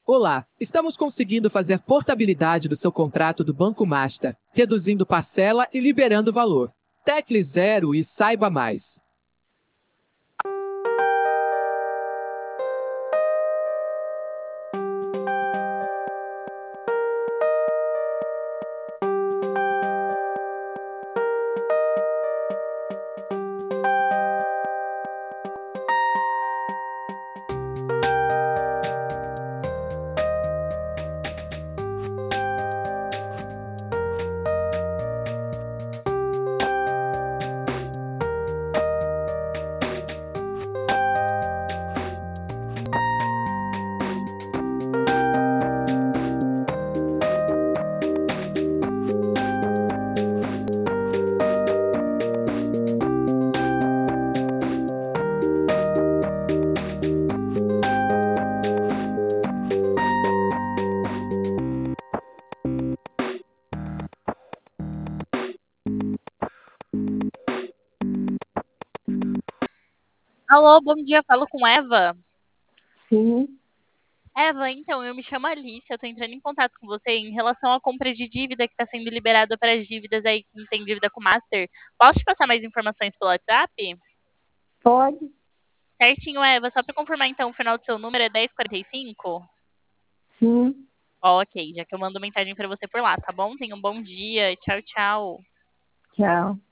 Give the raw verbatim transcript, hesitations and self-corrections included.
Olá, estamos conseguindo fazer portabilidade do seu contrato do Banco Master, reduzindo parcela e liberando valor. Tecle zero e saiba mais. Alô, bom dia, falo com Eva. Sim, Eva, então, eu me chamo Alice, eu tô entrando em contato com você em relação à compra de dívida que está sendo liberada para as dívidas aí, quem tem dívida com o Master. Posso te passar mais informações pelo WhatsApp? pode? Certinho, Eva, só para confirmar então, o final do seu número é dez quarenta e cinco? Sim, Ok, já que eu mando mensagem para você por lá, tá bom? Tenha um bom dia, tchau, tchau. tchau.